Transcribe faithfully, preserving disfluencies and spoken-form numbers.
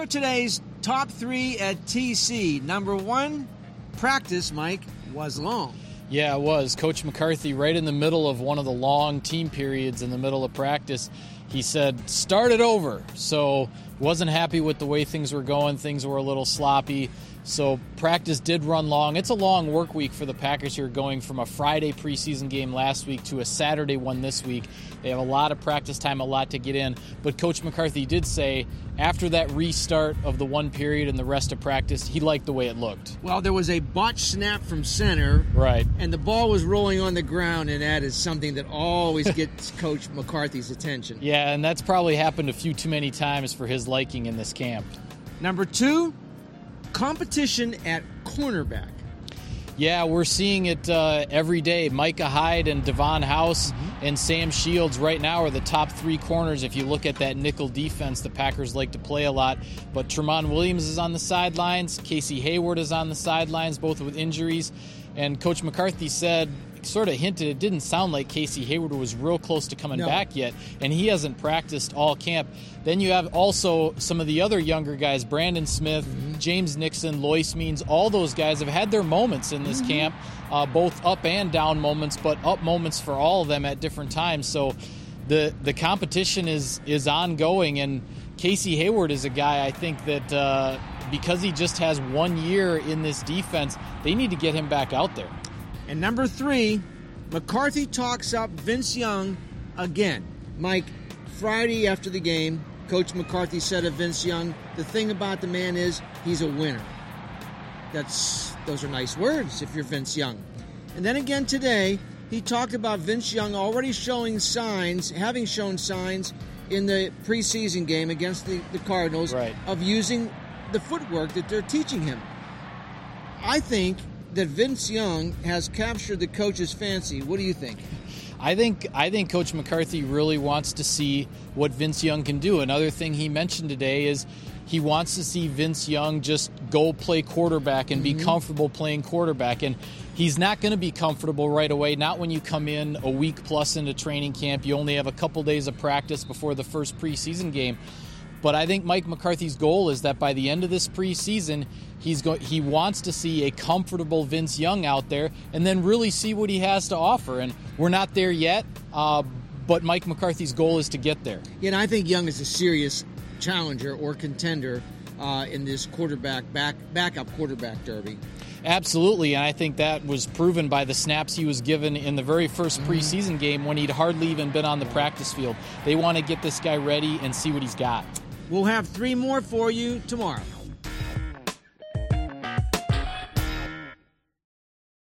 are today's top three at T C. Number one, practice, Mike, was long. Yeah, it was. Coach McCarthy, right in the middle of one of the long team periods in the middle of practice, he said, start it over. So wasn't happy with the way things were going. Things were a little sloppy. So practice did run long. It's a long work week for the Packers here, going from a Friday preseason game last week to a Saturday one this week. They have a lot of practice time, a lot to get in. But Coach McCarthy did say after that restart of the one period and the rest of practice, he liked the way it looked. Well, there was a botched snap from center. Right. And the ball was rolling on the ground, and that is something that always gets Coach McCarthy's attention. Yeah, and that's probably happened a few too many times for his liking in this camp. Number two, competition at cornerback. Yeah, we're seeing it uh, every day. Micah Hyde and Devon House mm-hmm. and Sam Shields right now are the top three corners if you look at that nickel defense the Packers like to play a lot. But Tramon Williams is on the sidelines. Casey Hayward is on the sidelines, both with injuries. And Coach McCarthy said, sort of hinted, it didn't sound like Casey Hayward was real close to coming no. back yet, and he hasn't practiced all camp. Then you have also some of the other younger guys, Brandon Smith, mm-hmm. James Nixon, Lois Means. All those guys have had their moments in this mm-hmm. camp, uh, both up and down moments, but up moments for all of them at different times. So the the competition is is ongoing, and Casey Hayward is a guy I think that uh, because he just has one year in this defense, they need to get him back out there. And number three, McCarthy talks up Vince Young again. Mike, Friday after the game, Coach McCarthy said of Vince Young, the thing about the man is he's a winner. That's those are nice words if you're Vince Young. And then again today, he talked about Vince Young already showing signs, having shown signs in the preseason game against the, the Cardinals right. of using the footwork that they're teaching him. I think that Vince Young has captured the coach's fancy. What do you think? I think I think Coach McCarthy really wants to see what Vince Young can do. Another thing he mentioned today is he wants to see Vince Young just go play quarterback and mm-hmm. be comfortable playing quarterback. And he's not going to be comfortable right away, not when you come in a week plus into training camp. You only have a couple days of practice before the first preseason game. But I think Mike McCarthy's goal is that by the end of this preseason, he's go- he wants to see a comfortable Vince Young out there and then really see what he has to offer. And we're not there yet, uh, but Mike McCarthy's goal is to get there. Yeah, and I think Young is a serious challenger or contender uh, in this quarterback back backup quarterback derby. Absolutely, and I think that was proven by the snaps he was given in the very first preseason game when he'd hardly even been on the practice field. They want to get this guy ready and see what he's got. We'll have three more for you tomorrow.